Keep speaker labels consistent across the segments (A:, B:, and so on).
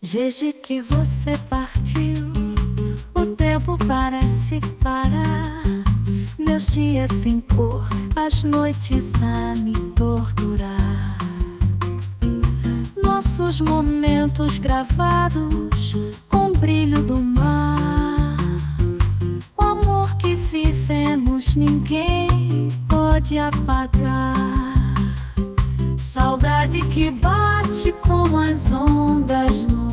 A: Desde que você partiu, o tempo parece parar. Meus dias sem cor, as noites a me torturar. Nossos momentos gravados com o brilho do mar. O amor que vivemos ninguém pode apagar. Saudade que bate como as ondas no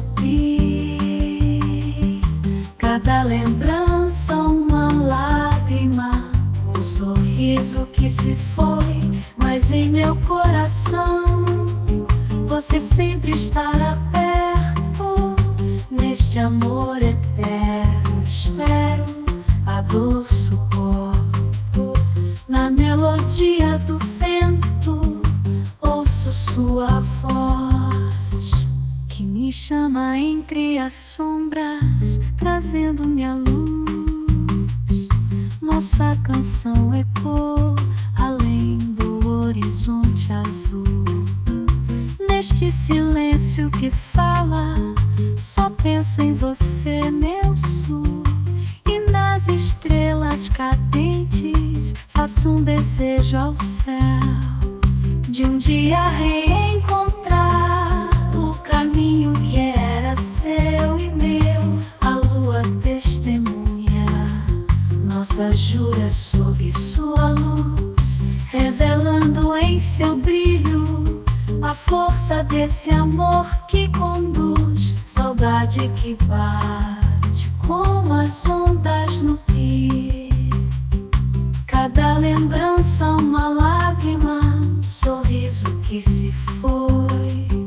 A: rio. Cada lembrança uma lágrima, um sorriso que se foi, mas em meu coração você sempre estará perto. Neste amor eterno espero a dor suporto. Na melodia do vento ouço sua voz que me chama entre as sombras, trazendo-me a luz. Nossa canção ecoa além do horizonte azul. Neste silêncio que fala, só penso em você, meu sul. E nas estrelas cadentes faço um desejo ao céu de um dia reencontrar o caminho que era seu e meu. A lua testemunha nossa jura sob sua luz, revelando em seu brilho a força desse amor que conduz. Saudade que bate como as ondas no rio. Cada lembrança uma lágrima, um sorriso que se foi.